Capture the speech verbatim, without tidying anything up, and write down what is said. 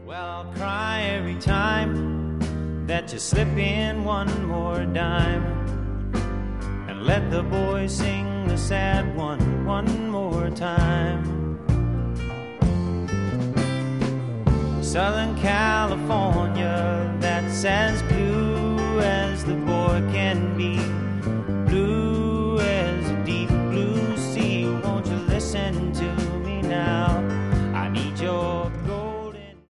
Well, I'll cry every time that you slip in one more dime, and let the boys sing the sad one one more time. Southern California, that's as beautiful